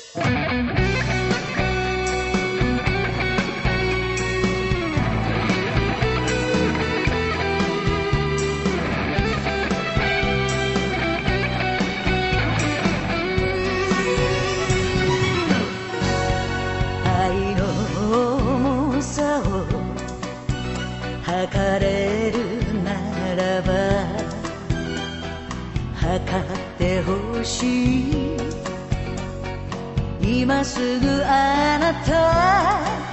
愛の重さを測れるならば測ってほしい。今すぐあなた